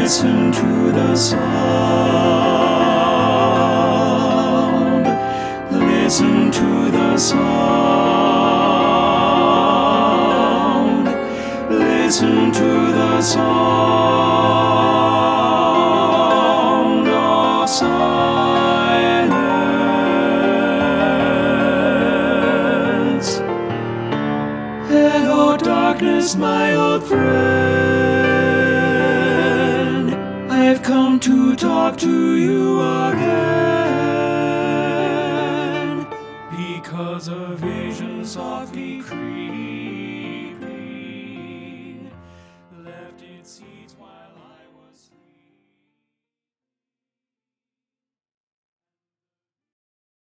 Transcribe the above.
Listen to the sound. Listen to the sound. Listen to the sound of silence. Hello, darkness, my old friend. I've come to talk to you.